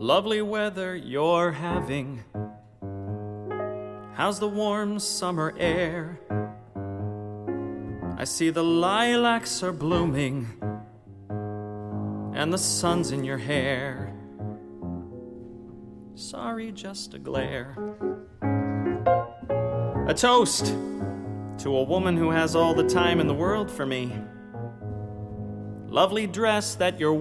lovely weather you're having. How's the warm summer air? I see the lilacs are blooming and the sun's in your hair. Sorry, just a glare. A toast to a woman who has all the time in the world for me. Lovely dress that you're